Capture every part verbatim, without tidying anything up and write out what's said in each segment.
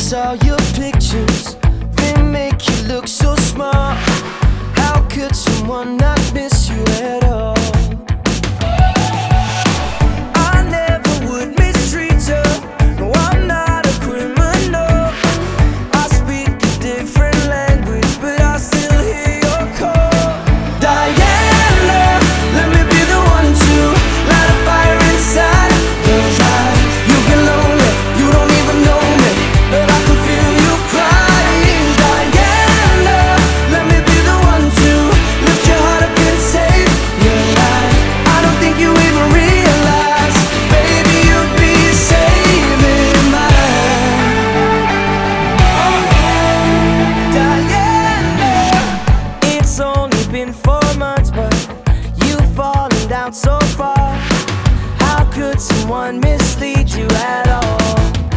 saw your pictures, they make you look so smart. How could someone not miss you at all? I never would mistreat you. No, I'm not a criminal. I speak a different language, but I still hear your call. Diana, let me be the one to light a fire inside those eyes. You get lonely, you don't even know me, but I can feel you crying. Diana, let me be the one to lift your heart up and save your life. I don't think you even realize, baby, you'd be saving mine. Diana, it's only been four months, but you've fallen down so far. How could someone mislead you at all?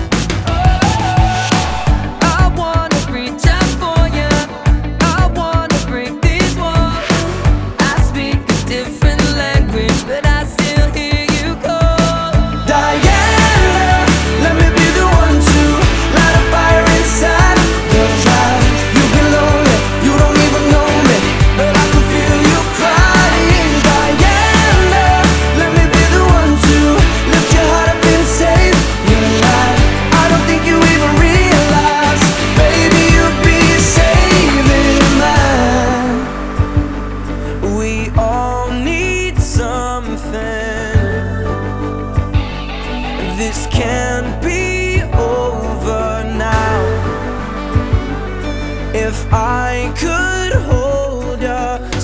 I wanna reach out for you, I wanna break these walls. I speak a different language, but I still hear you call. Diana, let me be the one to light a fire inside those eyes. You get lonely, you don't even know me, but I can feel you crying. Diana, let me be the one to lift your heart up and save your life. I don't think you even realize, baby, you'd be saving mine. We all need something. This can't be over now. If I could hold you